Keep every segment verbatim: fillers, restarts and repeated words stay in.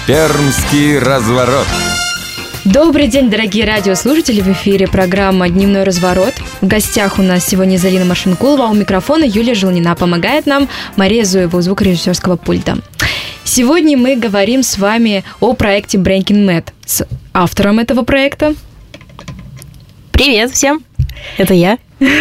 Пермский разворот. Добрый день, дорогие радиослушатели! В эфире программа «Дневной разворот». В гостях у нас сегодня Залина Машинкулова, а у микрофона Юлия Желнина. Помогает нам Мария Зуева у звукорежиссерского пульта. Сегодня мы говорим с вами о проекте Breaking Mad с автором этого проекта. Привет всем! Это я.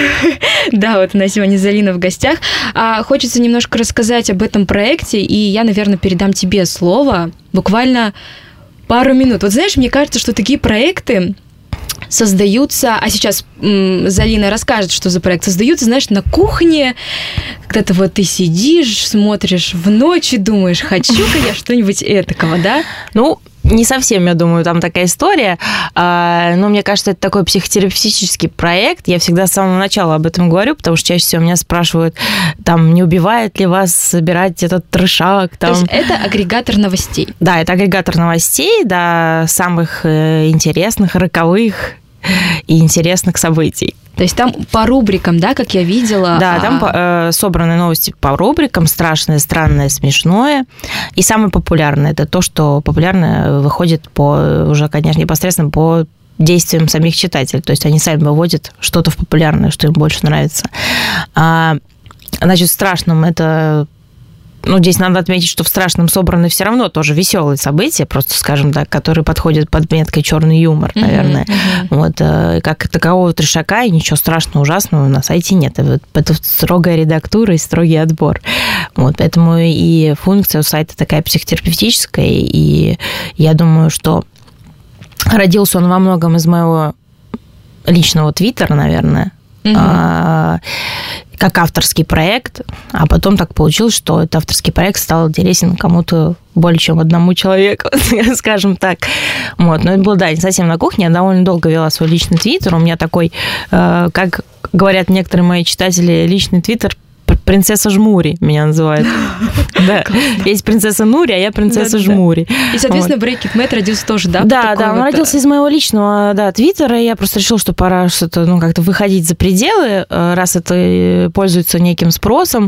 Да, вот у нас сегодня Залина в гостях. А, хочется немножко рассказать об этом проекте, и я, наверное, передам тебе слово буквально пару минут. Вот знаешь, мне кажется, что такие проекты создаются, а сейчас м, Залина расскажет, что за проект создаются, знаешь, на кухне, когда-то вот ты сидишь, смотришь в ночь и думаешь, хочу-ка я что-нибудь этакого, да? Ну, не совсем, я думаю, там такая история, но мне кажется, это такой психотерапевтический проект. Я всегда с самого начала об этом говорю, потому что чаще всего меня спрашивают, там, не убивает ли вас собирать этот трешак? Там... То есть это агрегатор новостей? Да, это агрегатор новостей, да, самых интересных, роковых и интересных событий. То есть там по рубрикам, да, как я видела? Да, а... там э, собраны новости по рубрикам: страшное, странное, смешное. И самое популярное – это то, что популярно выходит по, уже, конечно, непосредственно по действиям самих читателей. То есть они сами выводят что-то в популярное, что им больше нравится. А, значит, в страшном – это... Ну, здесь надо отметить, что в страшном собраны все равно тоже веселые события, просто, скажем так, которые подходят под меткой черный юмор, наверное. Uh-huh, uh-huh. Вот, как такового трешака и ничего страшного, ужасного на сайте нет. Это строгая редактура и строгий отбор. Вот, поэтому и функция у сайта такая психотерапевтическая, и я думаю, что родился он во многом из моего личного твиттера, наверное, uh-huh. как авторский проект, а потом так получилось, что этот авторский проект стал интересен кому-то более чем одному человеку, скажем так. Вот. Но это было, да, не совсем на кухне, я довольно долго вела свой личный твиттер. У меня такой, как говорят некоторые мои читатели, личный твиттер принцесса Жмури меня называют. Да. Есть принцесса Нури, а я принцесса Жмури. И, соответственно, Breaking Mad родился тоже, да? Да, да, он родился из моего личного, да, твиттера, и я просто решила, что пора что-то, ну, как-то выходить за пределы, раз это пользуется неким спросом.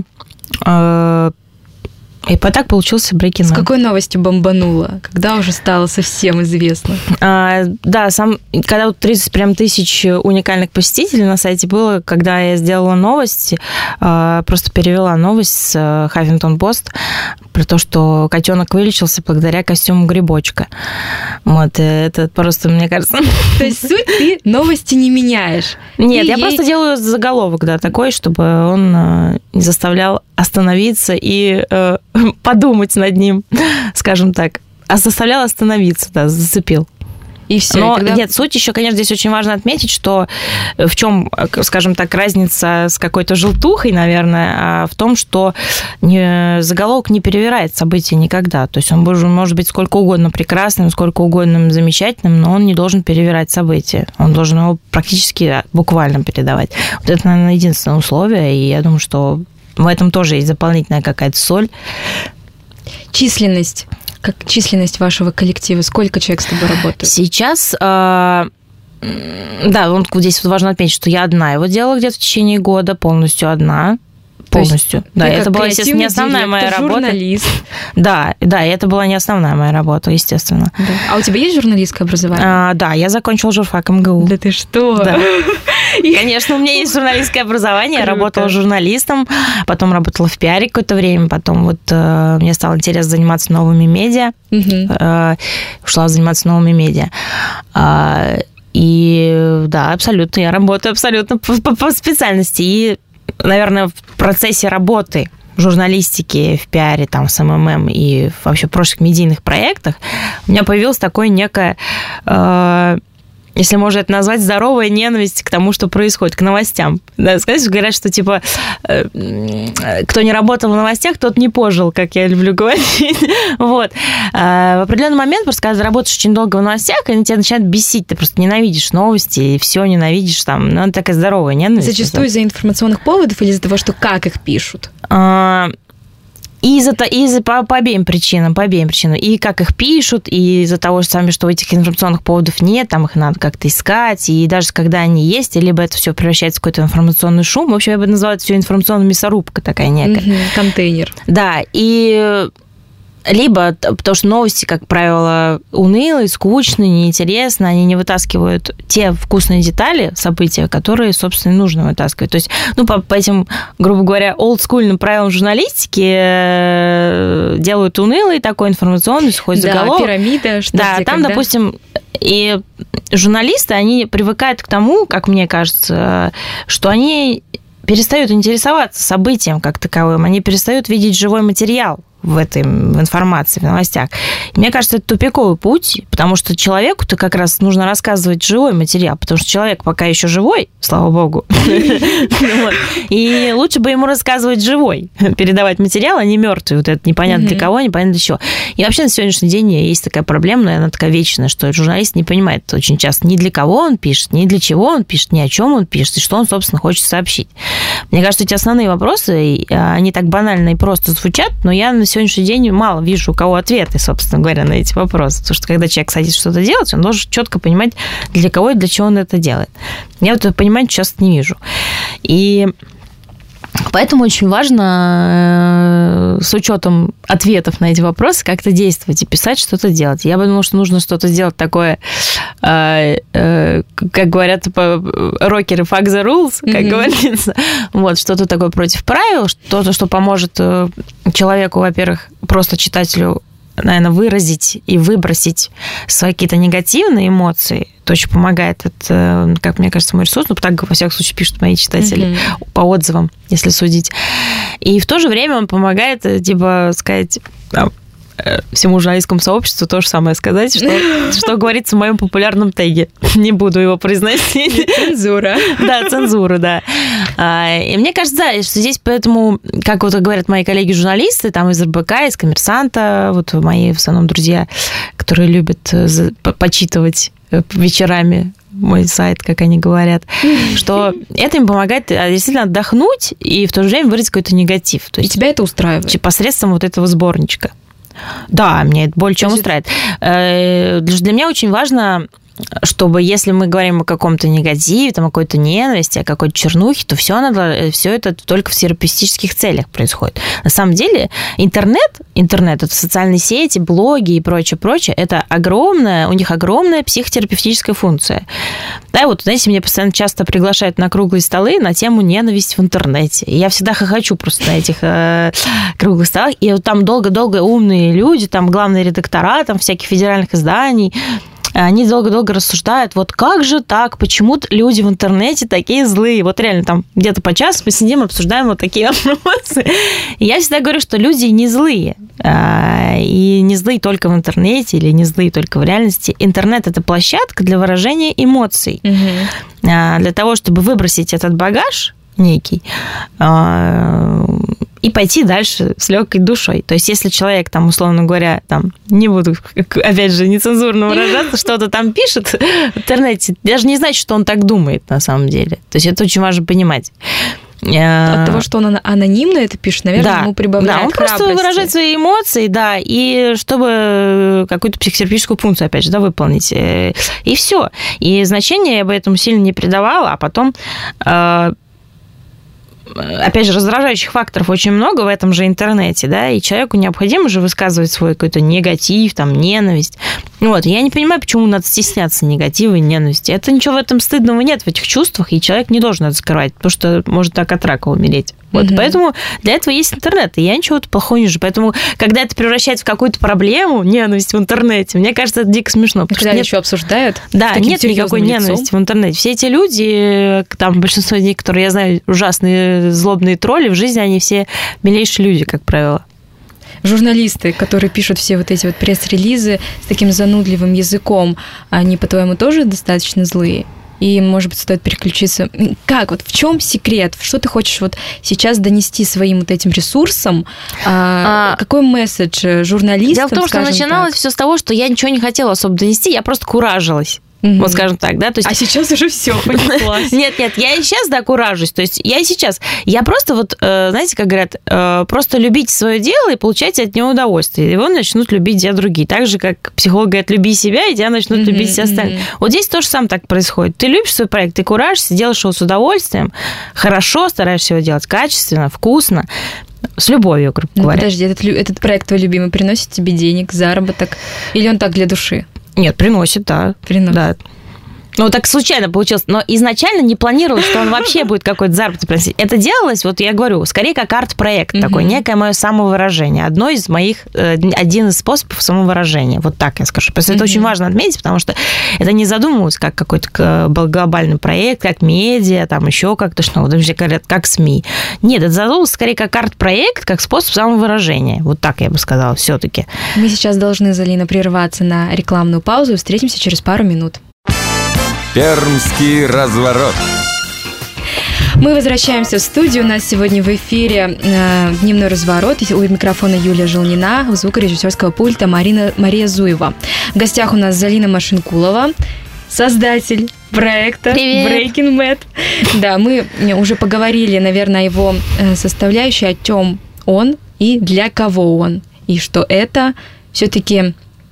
И так получился Breaking Mad. С какой новостью бомбануло? Когда уже стало совсем известно? А, да, сам, когда вот тридцать прям тысяч уникальных посетителей на сайте было, когда я сделала новость, просто перевела новость с Huffington Post про то, что котенок вылечился благодаря костюму грибочка. Вот, это просто, мне кажется... То есть суть ты новости не меняешь? Нет, я просто делаю заголовок, да, такой, чтобы он не заставлял остановиться и э, подумать над ним, скажем так. А заставлял остановиться, да, зацепил. И все. Но и тогда... нет, суть еще, конечно, здесь очень важно отметить, что в чем, скажем так, разница с какой-то желтухой, наверное, в том, что не, заголовок не перевирает события никогда. То есть он может быть сколько угодно прекрасным, сколько угодно замечательным, но он не должен перевирать события. Он должен его практически буквально передавать. Вот это, наверное, единственное условие, и я думаю, что в этом тоже есть дополнительная какая-то соль. Численность. Как численность вашего коллектива? Сколько человек с тобой работает? Сейчас, э, да, вот здесь вот важно отметить, что я одна его делала где-то в течение года, полностью одна. Полностью. Да, это была, естественно, не основная директор, моя работа. Журналист. Да, да, и это была не основная моя работа, естественно. Да. А у тебя есть журналистское образование? А, да, я закончила журфак эм гэ у. Да ты что? Да. Конечно, у меня есть журналистское образование. Я работала журналистом, потом работала в пиаре какое-то время, потом вот э, мне стало интересно заниматься новыми медиа. Угу. Э, ушла заниматься новыми медиа. Э, и да, абсолютно, я работаю абсолютно по, по, по специальности. И, наверное, в процессе работы в журналистике, в пиаре, там, с эм эм эм и вообще в прошлых медийных проектах у меня появилось такое некое... Э, если можно это назвать, здоровая ненависть к тому, что происходит, к новостям. Да, сказать, говорят, что, типа, э, кто не работал в новостях, тот не пожил, как я люблю говорить. Вот. А в определенный момент, просто когда ты работаешь очень долго в новостях, они тебя начинают бесить, ты просто ненавидишь новости, и все ненавидишь там. Ну, это такая здоровая ненависть. Зачастую из-за информационных поводов или из-за того, что как их пишут? А... И из-за, и из-за по, по обеим причинам, по обеим причинам. И как их пишут, и из-за того, что, сами, что этих информационных поводов нет, там их надо как-то искать, и даже когда они есть, либо это все превращается в какой-то информационный шум. В общем, я бы назвала это все информационная мясорубка такая некая. Mm-hmm. Контейнер. Да, и Либо потому что новости, как правило, унылые, скучные, неинтересные, они не вытаскивают те вкусные детали события, которые, собственно, нужно вытаскивать. То есть, ну, по, по этим, грубо говоря, олдскульным правилам журналистики делают унылый такой информационный сухой заголовок. Да, пирамида, что да, где, там, когда. допустим, и журналисты, они привыкают к тому, как мне кажется, что они перестают интересоваться событием как таковым, они перестают видеть живой материал в этой в информации, в новостях. И мне кажется, это тупиковый путь, потому что человеку-то как раз нужно рассказывать живой материал, потому что человек пока еще живой, слава богу. И лучше бы ему рассказывать живой, передавать материал, а не мертвый. Вот это непонятно для кого, непонятно для чего. И вообще на сегодняшний день есть такая проблема, но она такая вечная, что журналист не понимает очень часто ни для кого он пишет, ни для чего он пишет, ни о чем он пишет, и что он, собственно, хочет сообщить. Мне кажется, эти основные вопросы, они так банально и просто звучат, но я на сегодняшний день мало вижу у кого ответы, собственно говоря, на эти вопросы. Потому что когда человек садится что-то делать, он должен четко понимать, для кого и для чего он это делает. Я вот это понимания часто не вижу. И поэтому очень важно с учетом ответов на эти вопросы как-то действовать и писать, что-то делать. Я бы думала, что нужно что-то сделать такое, как говорят рокеры, fuck the rules, как mm-hmm. говорится. Вот, что-то такое против правил, что-то, что поможет человеку, во-первых, просто читателю, наверное, выразить и выбросить свои какие-то негативные эмоции. Это очень помогает. Это, как мне кажется, мой ресурс. Ну, так, во всяком случае, пишут мои читатели mm-hmm. по отзывам, если судить. И в то же время он помогает, типа, сказать... всему журналистскому сообществу то же самое сказать, что, что говорится в моем популярном теге. Не буду его произносить. Цензура. Да, цензура, да. И мне кажется, да, что здесь поэтому, как вот говорят мои коллеги-журналисты, там из эр бэ ка, из «Коммерсанта», вот мои в основном друзья, которые любят почитывать вечерами мой сайт, как они говорят, что это им помогает действительно отдохнуть и в то же время выразить какой-то негатив. То есть, и тебя это устраивает? Посредством вот этого сборничка. Да, мне это более чем устраивает. Для меня очень важно, чтобы, если мы говорим о каком-то негативе, там, о какой-то ненависти, о какой-то чернухе, то все, надо, все это только в терапевтических целях происходит. На самом деле интернет, интернет, это социальные сети, блоги и прочее, прочее, это огромная, у них огромная психотерапевтическая функция. Да, вот, знаете, меня постоянно часто приглашают на круглые столы на тему ненависть в интернете. И я всегда хохочу просто на этих э, круглых столах. И вот там долго-долго умные люди, там главные редактора, там всяких федеральных изданий, они долго-долго рассуждают, вот как же так, почему люди в интернете такие злые? Вот реально там где-то по часу мы сидим, обсуждаем вот такие вопросы. И я всегда говорю, что люди не злые. И не злые только в интернете или не злые только в реальности. Интернет – это площадка для выражения эмоций. Угу. Для того, чтобы выбросить этот багаж некий и пойти дальше с легкой душой. То есть, если человек, там, условно говоря, там, не буду, опять же, нецензурно выражаться, что-то там пишет в интернете, даже не значит, что он так думает на самом деле. То есть, это очень важно понимать. От того, что он анонимно это пишет, наверное, да, ему прибавляет да, он храбрости. Просто выражает свои эмоции, да, и чтобы какую-то психотерапевтическую функцию, опять же, да, выполнить. И все. И значения я бы этому сильно не придавала, а потом... Опять же, раздражающих факторов очень много в этом же интернете, да, и человеку необходимо же высказывать свой какой-то негатив, там, ненависть. Вот, я не понимаю, почему надо стесняться негатива и ненависти. Это ничего в этом стыдного нет, в этих чувствах, и человек не должен это скрывать, потому что может так от рака умереть. Вот, mm-hmm. Поэтому для этого есть интернет, и я ничего плохого не вижу. Поэтому, когда это превращается в какую-то проблему, ненависть в интернете, мне кажется, это дико смешно. Когда нет... еще обсуждают? Да, нет никакой лицом. Ненависти в интернете. Все эти люди, там большинство людей, которые я знаю, ужасные злобные тролли, в жизни они все милейшие люди, как правило. Журналисты, которые пишут все вот эти вот пресс-релизы с таким занудливым языком, они, по-твоему, тоже достаточно злые? И, может быть, стоит переключиться. Как? Вот в чем секрет? Что ты хочешь вот сейчас донести своим вот этим ресурсом? А, а, какой месседж журналистам? Дело в том, что начиналось все с того, что я ничего не хотела особо донести, я просто куражилась. Mm-hmm. Вот скажем так, да, то есть... А сейчас уже все понеслась. Нет, нет, я и сейчас, да, куражусь, то есть я и сейчас, я просто вот, знаете, как говорят, просто любите свое дело и получайте от него удовольствие, и его начнут любить тебя другие, так же, как психолог говорит, люби себя, и тебя начнут mm-hmm. любить все остальные. Mm-hmm. Вот здесь тоже сам так происходит, ты любишь свой проект, ты куражишься, делаешь его с удовольствием, хорошо, стараешься его делать качественно, вкусно, С любовью, грубо ну, говоря. Подожди, этот, этот проект твой любимый приносит тебе денег, заработок? Или он так для души? Нет, приносит, да. Приносит. Да. Ну, так случайно получилось. Но изначально не планировалось, что он вообще будет какой-то заработок приносить. Это делалось, вот я говорю, скорее как арт-проект mm-hmm. такой, некое мое самовыражение. Одно из моих, один из способов самовыражения. Вот так я скажу. Просто mm-hmm. это очень важно отметить, потому что это не задумывалось как какой-то глобальный проект, как медиа, там еще как-то, что вот все говорят, как СМИ. Нет, это задумывалось скорее как арт-проект, как способ самовыражения. Вот так я бы сказала все-таки. Мы сейчас должны, Залина, прерваться на рекламную паузу и встретимся через пару минут. Пермский разворот. Мы возвращаемся в студию. У нас сегодня в эфире э, «Дневной разворот». У микрофона Юлия Желнина, у звукорежиссерского пульта Марина, Мария Зуева. В гостях у нас Залина Машинкулова, создатель проекта Привет. Breaking Mad. Да, мы уже поговорили, наверное, о его составляющей, о чем он и для кого он. И что это все-таки...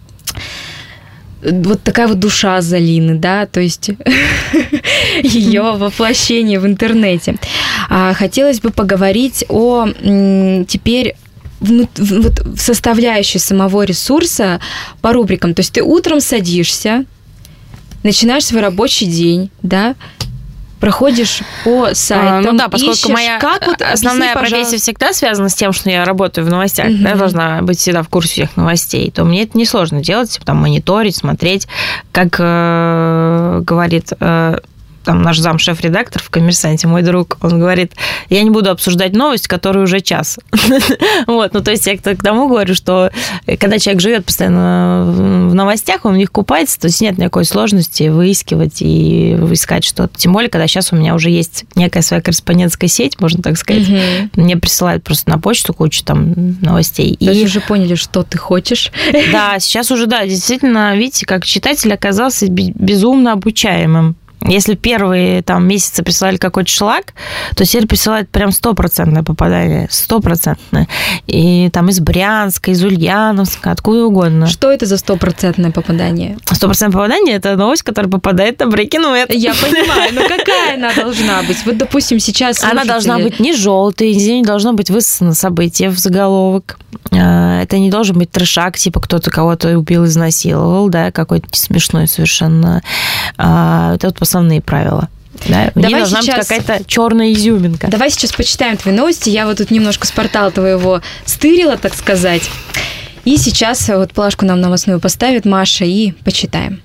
вот такая вот душа Залины, да, то есть ее воплощение в интернете. Хотелось бы поговорить о теперь вот составляющей самого ресурса по рубрикам. То есть ты утром садишься, начинаешь свой рабочий день, да, проходишь по сайтам, ну да, поскольку ищешь, моя как вот, основная объясни, профессия всегда связана с тем, что я работаю в новостях, uh-huh. да, должна быть всегда в курсе всех новостей, то мне это несложно делать, там, мониторить, смотреть, как э, говорит... Э, там наш замшеф-редактор в «Коммерсанте», мой друг, он говорит, я не буду обсуждать новость, которая уже час. Вот, ну, то есть я к тому говорю, что когда человек живет постоянно в новостях, он в них купается, то есть нет никакой сложности выискивать и искать что-то. Тем более, когда сейчас у меня уже есть некая своя корреспондентская сеть, можно так сказать. Мне присылают просто на почту кучу там новостей. То есть уже поняли, что ты хочешь. Да, сейчас уже, да, действительно, видите, как читатель оказался безумно обучаемым. Если первые там месяцы присылали какой-то шлак, то теперь присылают прям стопроцентное попадание, стопроцентное. И там из Брянска, из Ульяновска, откуда угодно. Что это за стопроцентное попадание? Стопроцентное попадание – это новость, которая попадает на Breaking Mad. Я понимаю, но какая она должна быть? Вот, допустим, сейчас слушатели... Она должна быть не желтой, не должно быть высосано событие в заголовок. Это не должен быть трешак, типа кто-то кого-то убил, изнасиловал, да, какой-то смешной совершенно. Это вот основные правила. Да? В ней должна сейчас... быть какая-то черная изюминка. Давай сейчас почитаем твои новости. Я вот тут немножко с портала твоего стырила, так сказать. И сейчас вот плашку нам новостную поставит Маша, и почитаем.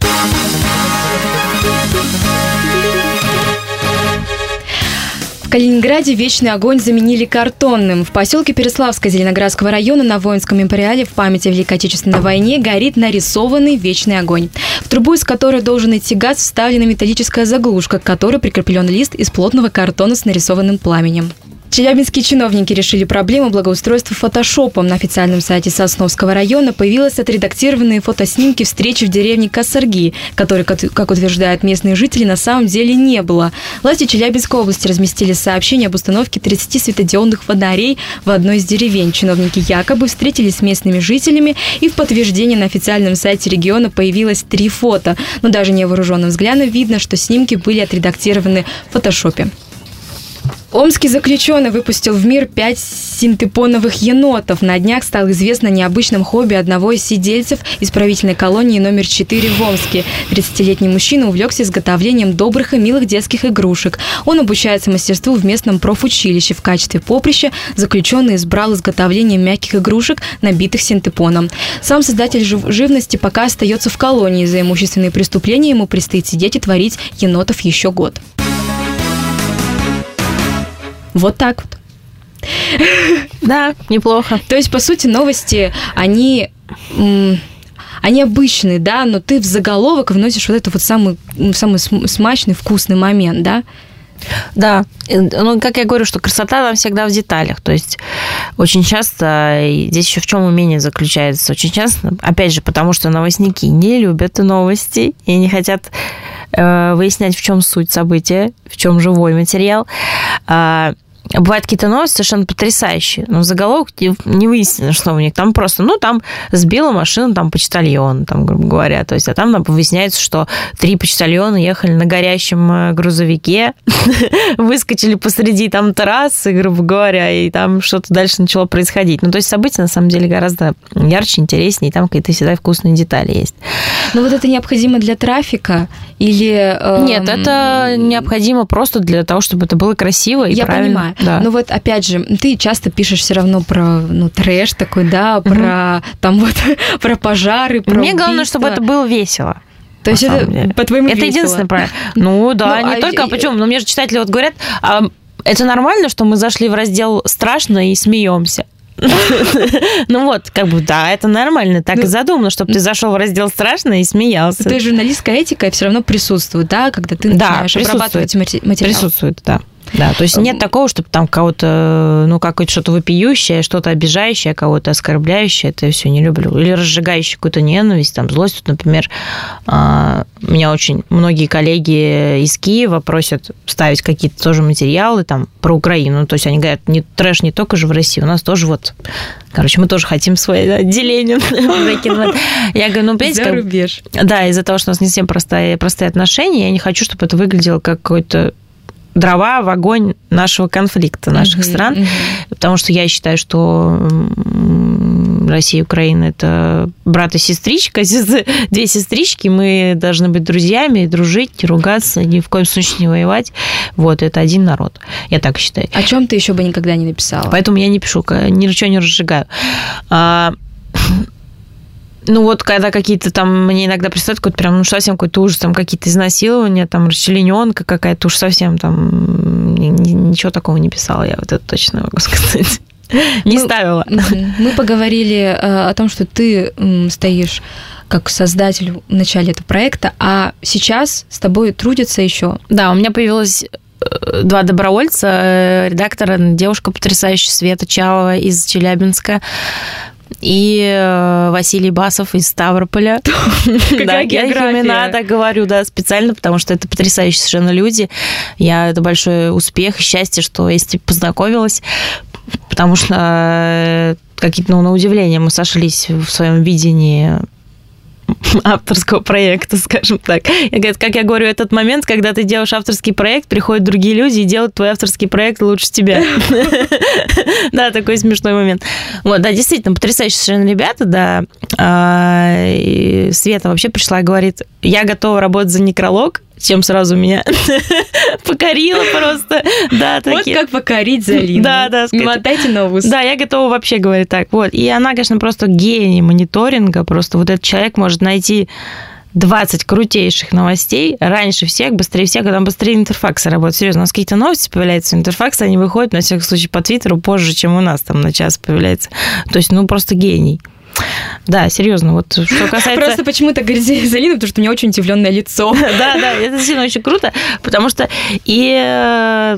В Калининграде вечный огонь заменили картонным. В поселке Переславское Зеленоградского района на Воинском мемориале в память о Великой Отечественной войне горит нарисованный вечный огонь. В трубу, из которой должен идти газ, вставлена металлическая заглушка, к которой прикреплен лист из плотного картона с нарисованным пламенем. Челябинские чиновники решили проблему благоустройства фотошопом. На официальном сайте Сосновского района появились отредактированные фотоснимки встречи в деревне Косарги, которой, как утверждают местные жители, на самом деле не было. Власти Челябинской области разместили сообщение об установке тридцати светодиодных фонарей в одной из деревень. Чиновники якобы встретились с местными жителями, и в подтверждение на официальном сайте региона появилось три фото. Но даже невооруженным взглядом видно, что снимки были отредактированы в фотошопе. Омский заключенный выпустил в мир пять синтепоновых енотов. На днях стало известно о необычном хобби одного из сидельцев исправительной колонии номер четыре в Омске. тридцатилетний мужчина увлекся изготовлением добрых и милых детских игрушек. Он обучается мастерству в местном профучилище. В качестве поприща заключенный избрал изготовление мягких игрушек, набитых синтепоном. Сам создатель жив- живности пока остается в колонии. За имущественные преступления ему предстоит сидеть и творить енотов еще год. Вот так вот. Да, неплохо. То есть, по сути, новости, они, они обычные, да, но ты в заголовок вносишь вот этот вот самый, самый смачный, вкусный момент, да? Да, ну, как я говорю, что красота там всегда в деталях, то есть очень часто, здесь еще в чем умение заключается, очень часто, опять же, потому что новостники не любят новости и не хотят э, выяснять, в чем суть события, в чем живой материал. бывают какие-то новости совершенно потрясающие, но в заголовок не выяснено, что у них. Там просто, ну, там сбила машину там почтальон, там, грубо говоря. То есть, а там выясняется, что три почтальона ехали на горящем грузовике, выскочили посреди там трассы, грубо говоря, и там что-то дальше начало происходить. Ну, то есть, события, на самом деле, гораздо ярче, интереснее, и там какие-то всегда вкусные детали есть. Но вот это необходимо для трафика или... Э, Нет, это необходимо просто для того, чтобы это было красиво и я правильно. Я понимаю. Да. Но вот, опять же, ты часто пишешь все равно про, ну, трэш такой, да, про, угу. там вот, про пожары, про Мне убийства. главное, чтобы это было весело. То есть это, по-твоему, это весело? Единственное правильно. Ну, да, ну, не а только, а почему? Но мне же читатели вот говорят, а, это нормально, что мы зашли в раздел «Страшно» и смеемся. Ну вот, как бы, да, это нормально, так и задумано, чтобы ты зашел в раздел «Страшно» и смеялся. То есть журналистская этика все равно присутствует, да, когда ты начинаешь обрабатывать материал? Присутствует, да. Да, то есть нет такого, чтобы там кого-то, ну, какое-то что-то вопиющее, что-то обижающее, кого-то оскорбляющее, это я все не люблю. Или разжигающее какую-то ненависть, там, злость. Вот, например, меня очень многие коллеги из Киева просят ставить какие-то тоже материалы там про Украину. То есть они говорят, не, трэш не только же в России, у нас тоже вот... Короче, мы тоже хотим свое отделение. Я говорю, ну, понимаете, за рубеж. Да, из-за того, что у нас не совсем простые, простые отношения, я не хочу, чтобы это выглядело как какой-то дрова в огонь нашего конфликта, наших uh-huh, стран, uh-huh. потому что я считаю, что Россия и Украина – это брат и сестричка, две сестрички, мы должны быть друзьями, дружить, ругаться, ни в коем случае не воевать. Вот, это один народ, я так считаю. О чем ты еще бы никогда не написала? Поэтому я не пишу, ничего не разжигаю. Ну, вот, когда какие-то там, мне иногда присылают какой-то прям, ну, совсем какой-то ужас, там, какие-то изнасилования, там, расчлененка какая-то, уж совсем там, ничего такого не писала, я вот это точно могу сказать. Не мы, ставила. Мы поговорили о том, что ты стоишь как создатель в начале этого проекта, а сейчас с тобой трудятся еще. Да, у меня появилось два добровольца, редактора, девушка потрясающая, Света Чалова из Челябинска, и Василий Басов из Ставрополя. Да, я их имена так говорю, да, специально, потому что это потрясающие совершенно люди. Я, это большой успех и счастье, что я с ними познакомилась, потому что какие-то, ну, на удивление мы сошлись в своем видении авторского проекта, скажем так. Как я говорю, этот момент, когда ты делаешь авторский проект, приходят другие люди и делают твой авторский проект лучше тебя. Да, такой смешной момент. Вот, да, действительно, потрясающие совершенно ребята, да. Света вообще пришла и говорит, я готова работать за некролог, чем сразу меня покорила просто. Да, вот как покорить Залину. Да, да. Мотайте на ус. Да, я готова вообще говорить так. Вот. И она, конечно, просто гений мониторинга. Просто вот этот человек может найти двадцать крутейших новостей раньше всех, быстрее всех, когда быстрее Интерфакса работает. Серьезно, у нас какие-то новости появляются в Интерфаксе, они выходят, на всякий случай, по Твиттеру позже, чем у нас там на час появляется. То есть, ну, просто гений. Да, серьезно, вот что касается... Просто почему-то говорит Залина, потому что у меня очень удивленное лицо. Да, да, это действительно очень круто, потому что и...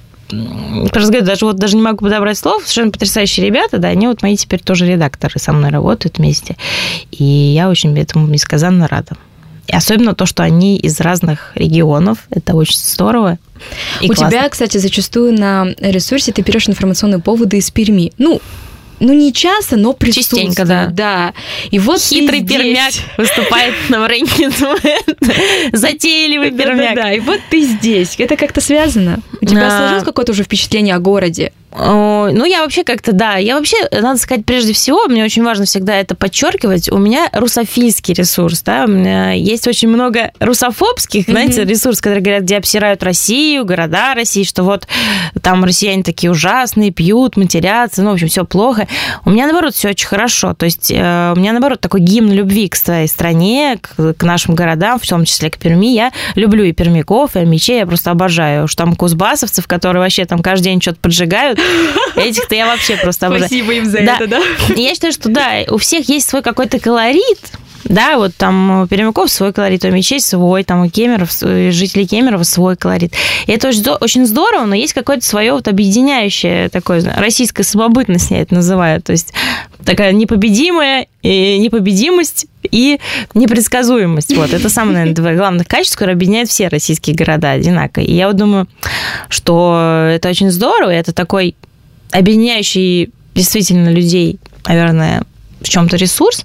Даже вот даже не могу подобрать слов, совершенно потрясающие ребята, да, они вот мои теперь тоже редакторы, со мной работают вместе, и я очень этому несказанно рада. И особенно то, что они из разных регионов, это очень здорово. У классно. Тебя, кстати, зачастую на ресурсе ты берешь информационные поводы из Перми. Ну, Ну, не часто, но присутствует. Частенько, да. Да. И вот хитрый пермяк выступает на рынке. Затейливый пермяк. Да, и вот ты здесь. Это как-то связано? У тебя сложилось какое-то уже впечатление о городе? Ну, я вообще как-то, да, я вообще, надо сказать, прежде всего, мне очень важно всегда это подчеркивать, у меня русофильский ресурс, да, у меня есть очень много русофобских, mm-hmm. знаете, ресурсов, которые говорят, где обсирают Россию, города России, что вот там россияне такие ужасные, пьют, матерятся, ну, в общем, все плохо. У меня, наоборот, все очень хорошо, то есть у меня, наоборот, такой гимн любви к своей стране, к, к нашим городам, в том числе к Перми. Я люблю и пермяков, и амичей, я просто обожаю. Уж там кузбассовцев, которые вообще там каждый день что-то поджигают, этих-то я вообще просто обожаю. Спасибо им за да. это, да? Я считаю, что да, у всех есть свой какой-то колорит, да, вот там у пермяков свой колорит, у мечей свой, там у Кемеров, жителей Кемерово свой колорит. И это очень здорово, но есть какое-то свое вот объединяющее такое, российская самобытность, я это называю, то есть такая непобедимая и непобедимость и непредсказуемость. Вот. Это самое, наверное, два главных качества, которые объединяют все российские города одинаково. И я вот думаю, что это очень здорово, и это такой объединяющий действительно людей, наверное, в чем-то ресурс.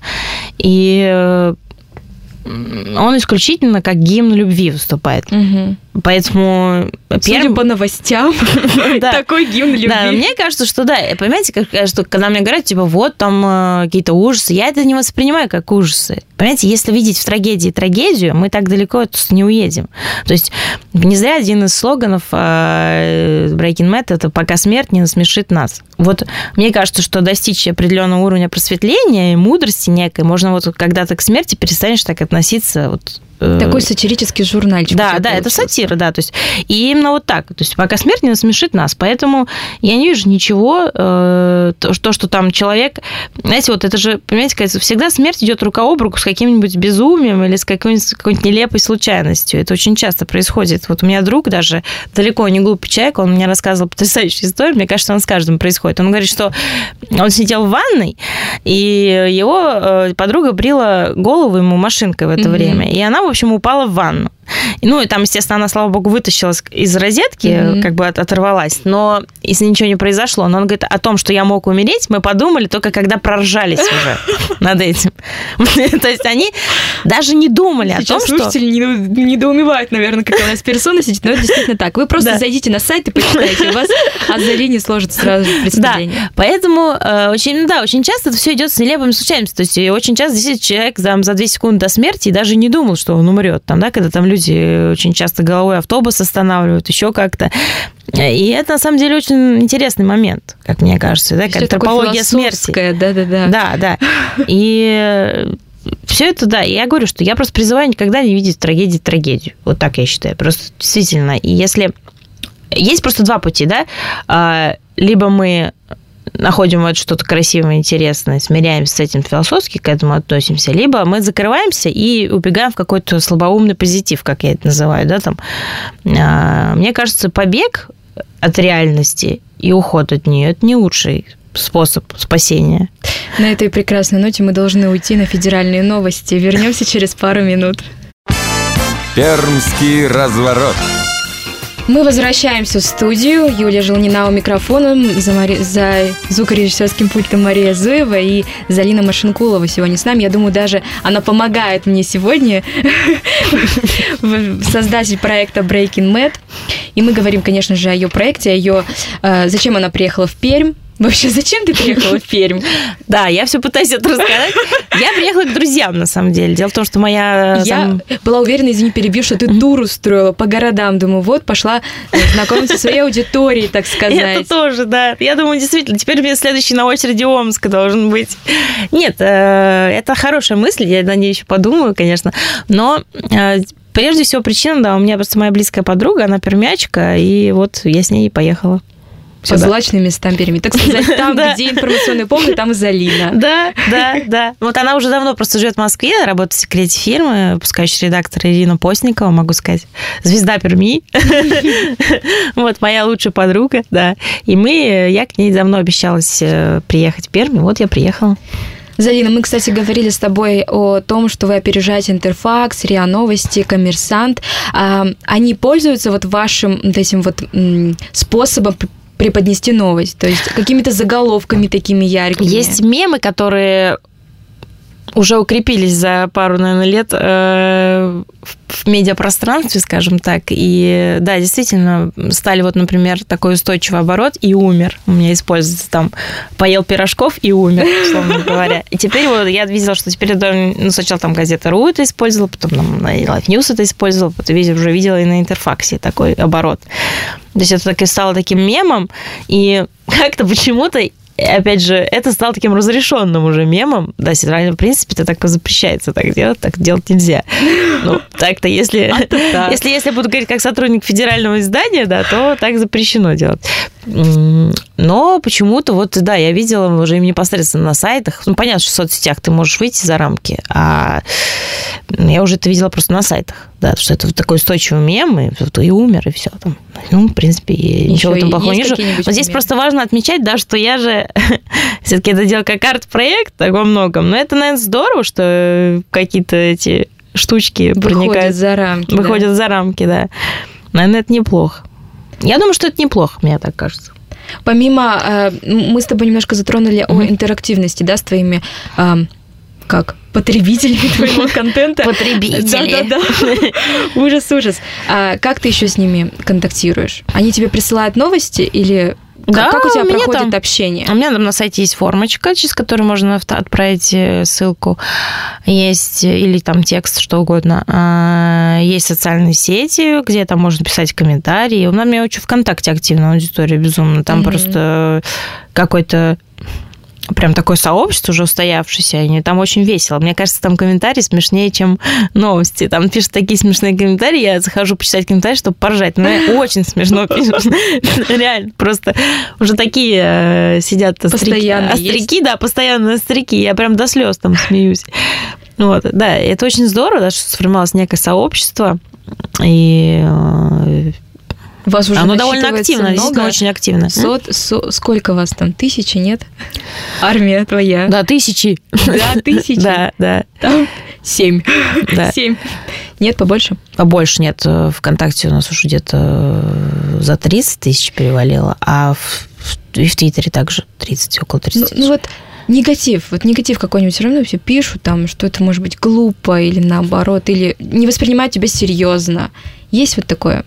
И он исключительно как гимн любви выступает. Угу. Поэтому... Судя перв... по новостям, такой гимн любви. Да, мне кажется, что да. Понимаете, как, что, когда мне говорят, типа, вот там э, какие-то ужасы, я это не воспринимаю как ужасы. Понимаете, если видеть в трагедии трагедию, мы так далеко не уедем. То есть не зря один из слоганов э, Breaking Mad – это «Пока смерть не насмешит нас». Вот мне кажется, что достичь определенного уровня просветления и мудрости некой можно вот когда ты к смерти перестанешь так относиться вот. Такой сатирический журнальчик. Да, да, это сатира, да. То есть, и именно вот так. То есть, пока смерть не насмешит нас. Поэтому я не вижу ничего, э, то, что там человек... Знаете, вот это же, понимаете, всегда смерть идет рука об руку с каким-нибудь безумием или с какой-нибудь, какой-нибудь нелепой случайностью. Это очень часто происходит. Вот у меня друг даже, далеко не глупый человек, он мне рассказывал потрясающую историю, мне кажется, он с каждым происходит. Он говорит, что он сидел в ванной, и его подруга брила голову ему машинкой в это mm-hmm. время. И она, в общем, упала в ванну. Ну, и там, естественно, она, слава богу, вытащилась из розетки, mm-hmm. как бы от, оторвалась, но если ничего не произошло, но он говорит, о том, что я мог умереть, мы подумали только когда проржались уже над этим. То есть они даже не думали о том, что... Сейчас слушатели недоумевают, наверное, как у нас персона сидит, но это действительно так. Вы просто зайдите на сайт и почитайте, у вас озарение сложится сразу в представлении. Да, поэтому очень, да, очень часто это все идет с нелепыми случайностями. То есть очень часто действительно человек там, за две секунды до смерти даже не думал, что он умрет. Там, да, когда там люди очень часто головой автобус останавливают, еще как-то. И это, на самом деле, очень интересный момент, как мне кажется, да, как антропология смерти. Да-да-да. Да, да. И все это, да, я говорю, что я просто призываю никогда не видеть в трагедии трагедию. Вот так я считаю. Просто действительно. И если... Есть просто два пути, да. Либо мы находим вот что-то красивое, интересное, смиряемся с этим философски, к этому относимся, либо мы закрываемся и убегаем в какой-то слабоумный позитив, как я это называю, да, там. Мне кажется, побег от реальности и уход от нее – это не лучший способ спасения. На этой прекрасной ноте мы должны уйти на федеральные новости. Вернемся через пару минут. Пермский разворот. Мы возвращаемся в студию. Юлия Желнина у микрофона, за, Мари... за звукорежиссерским пультом Мария Зуева и Залина Машинкулова сегодня с нами. Я думаю, даже она помогает мне сегодня, создатель проекта Breaking Mad. И мы говорим, конечно же, о ее проекте, о ее... Зачем она приехала в Пермь. Вообще, зачем ты приехала в Пермь? Да, я все пытаюсь это рассказать. Я приехала к друзьям, на самом деле. Дело в том, что моя... Я там... была уверена, извини, перебью, что ты тур устроила по городам. Думаю, вот, пошла знакомиться со своей аудиторией, так сказать. Это тоже, да. Я думаю, действительно, теперь у меня следующий на очереди Омск должен быть. Нет, это хорошая мысль, я на ней еще подумаю, конечно. Но... Прежде всего, причина, да, у меня просто моя близкая подруга, она пермячка, и вот я с ней и поехала. По злачным местам Перми. Так сказать, там, где информационный повод, там и Залина. Да, да, да. Вот она уже давно просто живет в Москве, работает в секрете фирмы, выпускающий редактор Ирина Постникова, могу сказать, звезда Перми. Вот, моя лучшая подруга, да. И мы, я к ней давно обещалась приехать в Пермь, вот я приехала. Залина, мы, кстати, говорили с тобой о том, что вы опережаете Интерфакс, РИА Новости, Коммерсант. Они пользуются вот вашим вот этим вот способом преподнести новость, то есть какими-то заголовками такими яркими? Есть мемы, которые уже укрепились за пару, наверное, лет э, в медиапространстве, скажем так. И да, действительно, стали вот, например, такой устойчивый оборот и умер. У меня используется там поел пирожков и умер, условно говоря. И теперь вот я видела, что теперь, ну, сначала там газета РУ это использовала, потом там на Life News это использовала, потом уже видела и на Интерфаксе такой оборот. То есть это так и стало таким мемом, и как-то почему-то опять же, это стало таким разрешенным уже мемом. Да, в принципе, это так запрещается так делать, так делать нельзя. Ну, так-то, если, если, если я буду говорить как сотрудник федерального издания, да, то так запрещено делать. Но почему-то, вот, да, я видела уже им непосредственно на сайтах. Ну, понятно, что в соцсетях ты можешь выйти за рамки, а я уже это видела просто на сайтах, да, что это вот такой устойчивый мем, и, и умер, и все. Там. Ну, в принципе, ничего в этом плохого не вижу. Но здесь просто важно отмечать, да, что я же все-таки это делала как арт-проект, так во многом. Но это, наверное, здорово, что какие-то эти штучки выходят проникают. за рамки. Выходят да. за рамки, да. Наверное, это неплохо. Я думаю, что это неплохо, мне так кажется. Помимо, мы с тобой немножко затронули mm-hmm. о интерактивности, да, с твоими, как, потребителями твоего контента. Потребители. Да-да-да. Ужас-ужас. А как ты еще с ними контактируешь? Они тебе присылают новости или... Да, как у тебя у проходит там, общение? У меня там на сайте есть формочка, через которую можно отправить ссылку. Есть, или там текст, что угодно. Есть социальные сети, где там можно писать комментарии. У меня очень ВКонтакте активная аудитория, безумно. Там mm-hmm. просто какой-то... прям такое сообщество уже устоявшееся, и там очень весело. Мне кажется, там комментарии смешнее, чем новости. Там пишут такие смешные комментарии, я захожу почитать комментарии, чтобы поржать. Но очень смешно пишут. Реально, просто уже такие сидят постоянно остряки, да, постоянно остряки. Я прям до слез там смеюсь. Вот, да, это очень здорово, да, что сформировалось некое сообщество, и... Вас уже Оно довольно активно, много. Действительно очень активно. Сот, со, сколько вас там? Тысячи, нет? Армия твоя. Да, тысячи. Да, тысячи. Да, да. Там семь. Да. Семь. Нет, побольше? Побольше нет. ВКонтакте у нас уже где-то за тридцать тысяч перевалило, а в, и в Твиттере также тридцать, около тридцати. Ну, ну вот негатив, вот негатив какой-нибудь все равно все пишут, там, что это может быть глупо или наоборот, или не воспринимают тебя серьезно. Есть вот такое?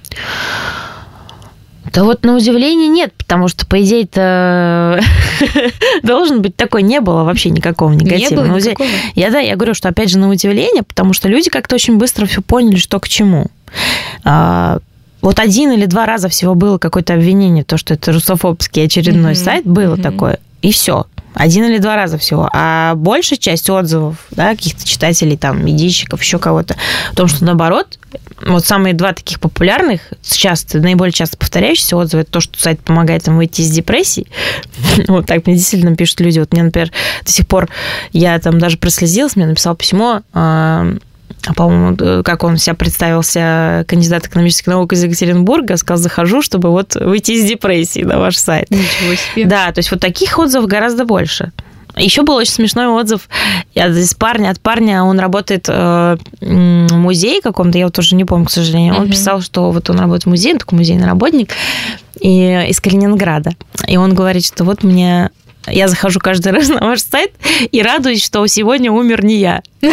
Да вот на удивление нет, потому что, по идее-то, должен быть такой, не было вообще никакого негатива. Не было никакого? Я, да, я говорю, что, опять же, на удивление, потому что люди как-то очень быстро все поняли, что к чему. А, вот один или два раза всего было какое-то обвинение, то, что это русофобский очередной mm-hmm. сайт, было mm-hmm. такое, и все. Один или два раза всего. А большая часть отзывов, да, каких-то читателей, там, медийщиков, еще кого-то, в том, что наоборот, вот самые два таких популярных, часто, наиболее часто повторяющиеся отзывы, это то, что сайт помогает им выйти из депрессии. Вот так мне действительно пишут люди. Вот мне, например, до сих пор, я там даже прослезилась, мне написал письмо, по-моему, как он себя представился, кандидат экономических наук из Екатеринбурга, сказал, захожу, чтобы вот выйти из депрессии на ваш сайт. Ничего себе. Да, то есть вот таких отзывов гораздо больше. Еще был очень смешной отзыв из парня, от парня, он работает в музее каком-то, я вот тоже не помню, к сожалению. Он mm-hmm. писал, что вот он работает в музее, он такой музейный работник, и, из Калининграда. И он говорит, что вот мне... Я захожу каждый раз на ваш сайт и радуюсь, что сегодня умер не я. И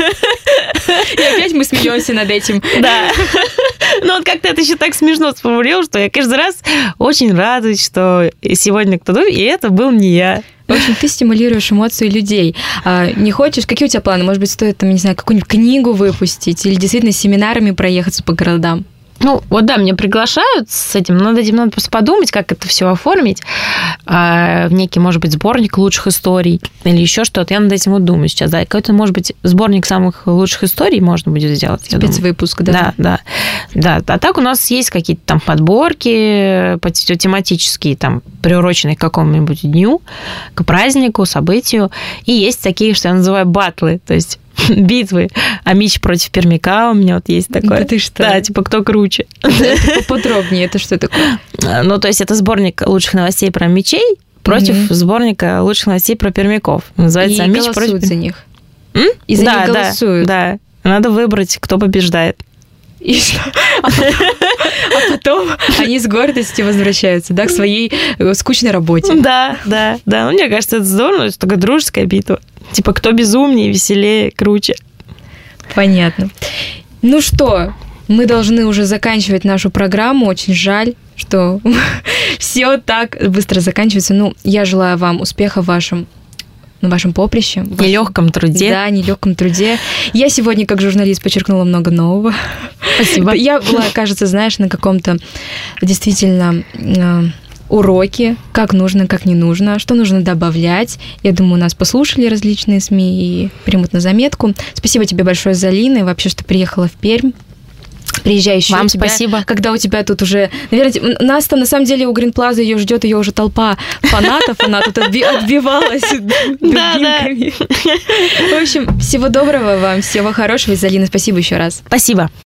опять мы смеемся над этим. Да. Но вот как-то это еще так смешно сформулировал, что я каждый раз очень радуюсь, что сегодня кто-то, и это был не я. В общем, ты стимулируешь эмоции людей. А не хочешь? Какие у тебя планы? Может быть, стоит, там, не знаю, какую-нибудь книгу выпустить или действительно семинарами проехаться по городам? Ну, вот да, меня приглашают с этим, но над этим надо просто подумать, как это все оформить в некий, может быть, сборник лучших историй или еще что-то. Я над этим вот думаю сейчас, да, какой-то, может быть, сборник самых лучших историй можно будет сделать. Спецвыпуск, да? Да, да, да. А так у нас есть какие-то там подборки тематические, там, приуроченные к какому-нибудь дню, к празднику, событию. И есть такие, что я называю батлы, то есть битвы. Амич против Пермяка у меня вот есть такое. Да ты что? Да, типа кто круче. Это поподробнее, это что такое? Ну, то есть это сборник лучших новостей про мечей против mm-hmm. сборника лучших новостей про пермяков. Называется и Амич голосуют против... за них. М? И за да, них голосуют. Да, да. Надо выбрать, кто побеждает. И что? А потом, а потом они с гордостью возвращаются, да, к своей скучной работе. Да, да, да. Ну, мне кажется, это здорово, это такая дружеская битва. Типа, кто безумнее, веселее, круче. Понятно. Ну что, мы должны уже заканчивать нашу программу. Очень жаль, что все так быстро заканчивается. Ну, я желаю вам успеха в вашем на вашем поприще. В нелегком труде. Да, нелегком труде. Я сегодня, как журналист, подчеркнула много нового. Спасибо. Я была, кажется, знаешь, на каком-то действительно уроке, как нужно, как не нужно, что нужно добавлять. Я думаю, нас послушали различные СМИ и примут на заметку. Спасибо тебе большое, Залина, и вообще, что приехала в Пермь. Приезжай еще. Вам тебя, спасибо. Когда у тебя тут уже... Наверное, нас там, на самом деле, у Green Plaza ее ждет, ее уже толпа фанатов, она тут отби- отбивалась дубинками. В общем, всего доброго вам, всего хорошего. Залина, спасибо еще раз. Спасибо.